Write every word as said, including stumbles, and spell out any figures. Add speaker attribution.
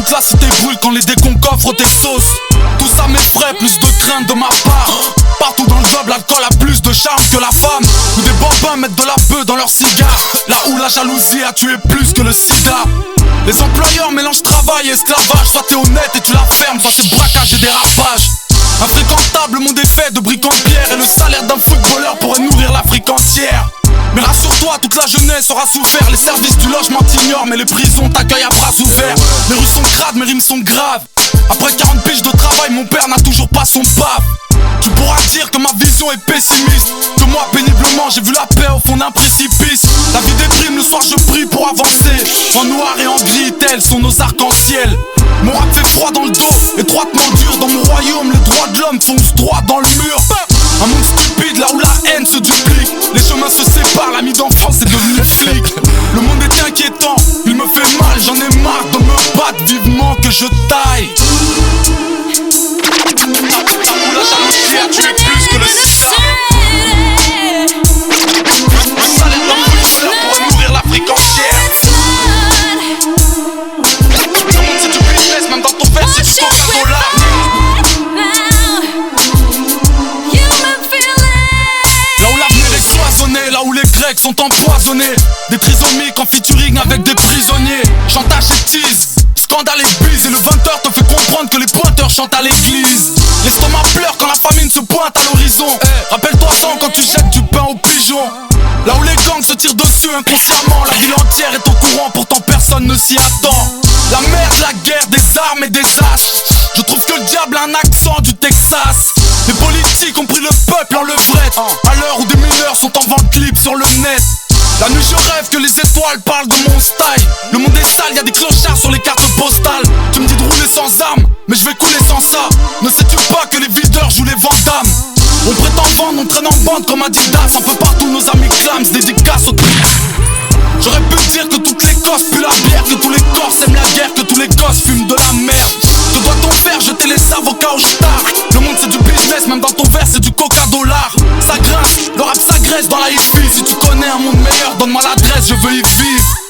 Speaker 1: toute la cité brûle quand les décons coffrent tes sauces. Tout ça m'effraie, plus de crainte de ma part. Partout dans le job, l'alcool a plus de charme que la femme. Où des bambins mettent de la beuh dans leurs cigares. Là où la jalousie a tué plus que le sida. Les employeurs mélangent travail et esclavage. Soit t'es honnête et tu la fermes, soit c'est braquage et dérapage. Infréquentable, mon défait de briquant de pierre. Et le salaire d'un footballeur pourrait nourrir l'Afrique entière. Mais rassure-toi, toute la jeunesse aura souffert. Les services du logement t'ignorent, mais les prisons t'accueillent à bras ouverts. Les rues sont crades, mes rimes sont graves. Après quarante piges de travail, mon père n'a toujours pas son pape. Tu pourras dire que ma vision est pessimiste, que moi péniblement j'ai vu la paix au fond d'un précipice. La vie déprime, le soir je prie pour avancer. En noir et en gris, tels sont nos arcs-en-ciel. Mon rap fait froid dans le dos, étroitement dur. Dans mon royaume, les droits de l'homme foncent droit dans le mur. Un monde stupide, là où la haine se duplique. Les chemins se séparent, l'ami d'enfance est devenu flic. Le monde est inquiétant, il me fait mal. J'en ai marre de me battre, vivement que je taille. Où la jalousie a tué plus que le sida. Le salaire d'un footballeur pourrait nourrir l'Afrique entière. Le monde c'est du business, même dans ton verre c'est du Coca-Cola. Là où l'avenir est cloisonné, là où les Grecs sont empoisonnés. Des trisomiques en featuring avec des prisonniers. Chantage et tease, scandale et bise. Et le vingt heures te fait comprendre que les pointeurs chantent à l'église. L'estomac pleure quand la famine se pointe à l'horizon. Hey, rappelle-toi ça quand tu jettes du pain aux pigeons. Là où les gangs se tirent dessus inconsciemment. La ville entière est au courant, pourtant personne ne s'y attend. La merde, la guerre, des armes et des astres. Je trouve que le diable a un accent du Texas. Les politiques ont pris le peuple en levrette. À l'heure où des mineurs sont en vente libre sur le net. La nuit je rêve que les étoiles parlent de mon style. Le monde est sale, y'a des clochards sur les cartes postales. Tu me dis de rouler sans armes, mais je vais couler sans ça. Ne sais-tu pas que les videurs jouent les Vandamme? On prétend vendre, on traîne en bande comme Adidas. Un peu partout nos amis clams, dédicaces au truc. J'aurais pu dire que toutes les cosses puent la bière, que tous les Corses aiment la guerre, que tous les gosses fument de la merde. Que doit-on faire? Jeter les avocats au star. Le monde c'est du business, même dans ton verre c'est du coca-dollar. Ça grince, le rap s'agresse dans la hippie. Si tu connais un monde meilleur, donne-moi l'adresse, je veux y vivre.